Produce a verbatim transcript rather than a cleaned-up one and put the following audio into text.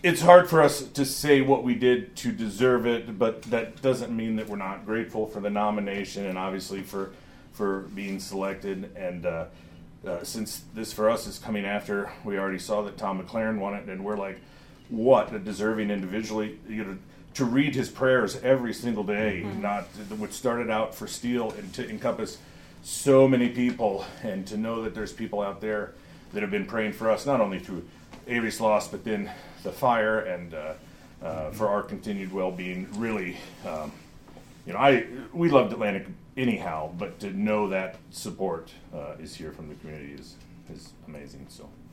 it's hard for us to say what we did to deserve it, but that doesn't mean that we're not grateful for the nomination and obviously for for being selected. And uh, uh, since this for us is coming after we already saw that Tom McLaren won it, and we're like, what a deserving individually, you know, to read his prayers every single day, mm-hmm. not which started out for Steele and to encompass so many people, and to know that there's people out there that have been praying for us, not only through Avery's loss, but then the fire, and uh, uh, for our continued well-being. Really, um, you know, I we loved Atlantic anyhow, but to know that support uh, is here from the community is is amazing. So.